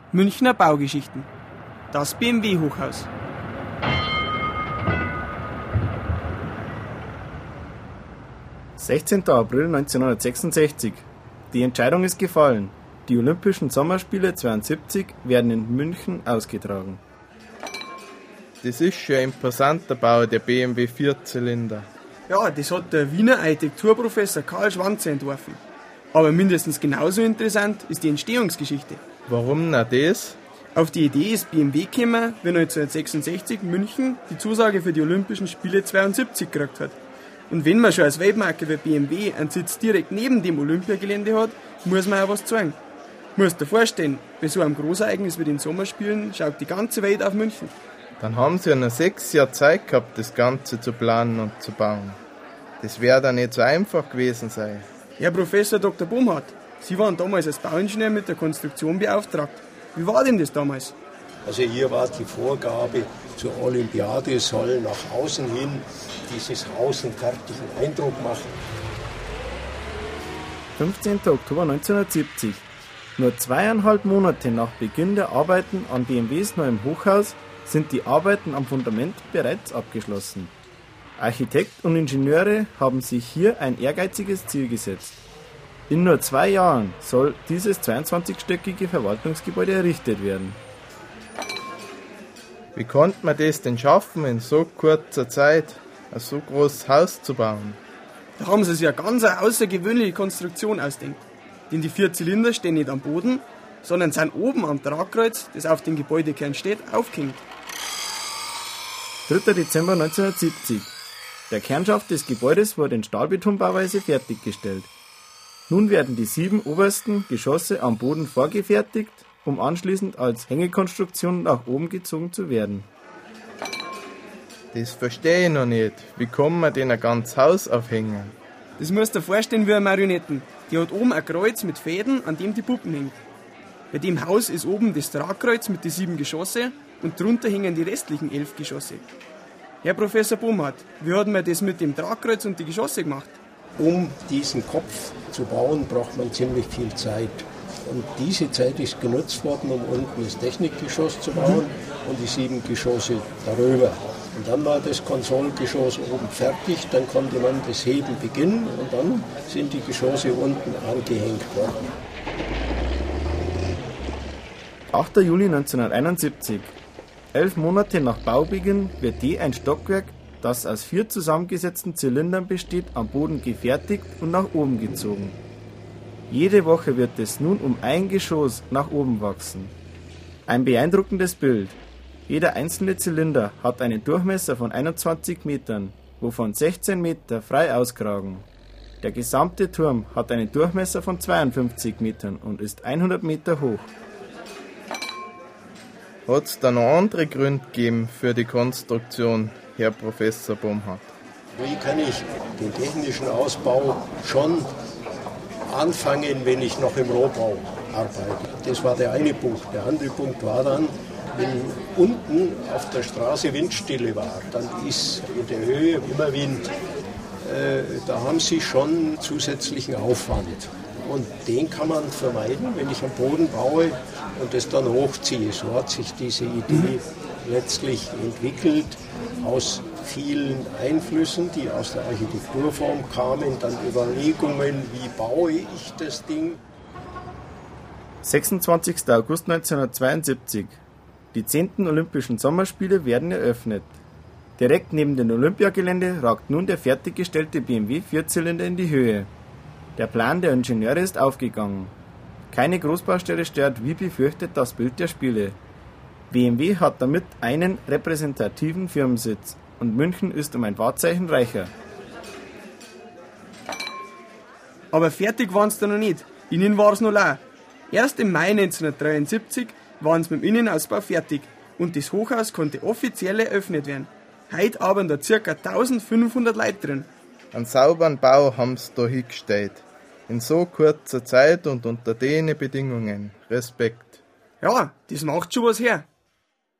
Münchner Baugeschichten. Das BMW-Hochhaus. »16. April 1966. Die Entscheidung ist gefallen. Die Olympischen Sommerspiele 72 werden in München ausgetragen.« Das ist schon ein imposanter Bau, der BMW Vierzylinder. Ja, das hat der Wiener Architekturprofessor Karl Schwanzer entworfen. Aber mindestens genauso interessant ist die Entstehungsgeschichte. Warum na das? Auf die Idee ist BMW gekommen, wenn 1966 München die Zusage für die Olympischen Spiele 72 gekriegt hat. Und wenn man schon als Weltmarke wie BMW einen Sitz direkt neben dem Olympiagelände hat, muss man auch was zeigen. Musst dir vorstellen, bei so einem Großereignis wie den Sommerspielen schaut die ganze Welt auf München. Dann haben sie ja noch 6 Jahre Zeit gehabt, das Ganze zu planen und zu bauen. Das wäre dann nicht so einfach gewesen sein. Herr Professor Dr. Bomhardt, Sie waren damals als Bauingenieur mit der Konstruktion beauftragt. Wie war denn das damals? Also hier war die Vorgabe zur Olympiade, soll nach außen hin dieses Haus einen fertigen Eindruck machen. 15. Oktober 1970. Nur 2,5 Monate nach Beginn der Arbeiten an BMWs neuem Hochhaus sind die Arbeiten am Fundament bereits abgeschlossen. Architekt und Ingenieure haben sich hier ein ehrgeiziges Ziel gesetzt. In nur 2 Jahren soll dieses 22-stöckige Verwaltungsgebäude errichtet werden. Wie konnte man das denn schaffen, in so kurzer Zeit ein so großes Haus zu bauen? Da haben sie sich eine ganz außergewöhnliche Konstruktion ausdenkt. Denn die 4 Zylinder stehen nicht am Boden, sondern sind oben am Tragkreuz, das auf dem Gebäudekern steht, aufgehängt. 3. Dezember 1970. Der Kernschaft des Gebäudes wurde in Stahlbetonbauweise fertiggestellt. Nun werden die 7 obersten Geschosse am Boden vorgefertigt, um anschließend als Hängekonstruktion nach oben gezogen zu werden. Das verstehe ich noch nicht. Wie kann man denn ein ganzes Haus aufhängen? Das musst du dir vorstellen wie eine Marionetten. Die hat oben ein Kreuz mit Fäden, an dem die Puppen hängen. Bei dem Haus ist oben das Tragkreuz mit den 7 Geschosse und drunter hängen die restlichen 11 Geschosse. Herr Professor Bomhardt, wie hat man das mit dem Tragkreuz und die Geschosse gemacht? Um diesen Kopf zu bauen, braucht man ziemlich viel Zeit. Und diese Zeit ist genutzt worden, um unten das Technikgeschoss zu bauen und die 7 Geschosse darüber. Und dann war das Konsolgeschoss oben fertig, dann konnte man das Heben beginnen und dann sind die Geschosse unten angehängt worden. 8. Juli 1971. 11 Monate nach Baubeginn wird je ein Stockwerk, das aus 4 zusammengesetzten Zylindern besteht, am Boden gefertigt und nach oben gezogen. Jede Woche wird es nun um ein Geschoss nach oben wachsen. Ein beeindruckendes Bild. Jeder einzelne Zylinder hat einen Durchmesser von 21 Metern, wovon 16 Meter frei auskragen. Der gesamte Turm hat einen Durchmesser von 52 Metern und ist 100 Meter hoch. Hat es da noch andere Gründe gegeben für die Konstruktion, Herr Professor Bomhardt? Wie kann ich den technischen Ausbau schon anfangen, wenn ich noch im Rohbau arbeite? Das war der eine Punkt. Der andere Punkt war dann, wenn unten auf der Straße Windstille war, dann ist in der Höhe immer Wind. Da haben Sie schon zusätzlichen Aufwand. Und den kann man vermeiden, wenn ich am Boden baue und das dann hochziehe. So hat sich diese Idee letztlich entwickelt aus vielen Einflüssen, die aus der Architekturform kamen, dann Überlegungen, wie baue ich das Ding. 26. August 1972. Die 10. Olympischen Sommerspiele werden eröffnet. Direkt neben dem Olympiagelände ragt nun der fertiggestellte BMW Vierzylinder in die Höhe. Der Plan der Ingenieure ist aufgegangen. Keine Großbaustelle stört wie befürchtet das Bild der Spiele. BMW hat damit einen repräsentativen Firmensitz und München ist um ein Wahrzeichen reicher. Aber fertig waren sie da noch nicht. Innen war es noch leer. Erst im Mai 1973 waren sie mit dem Innenausbau fertig und das Hochhaus konnte offiziell eröffnet werden. Heute arbeiten da ca. 1500 Leute drin. Einen sauberen Bau haben sie da hingestellt. In so kurzer Zeit und unter den Bedingungen. Respekt. Ja, das macht schon was her.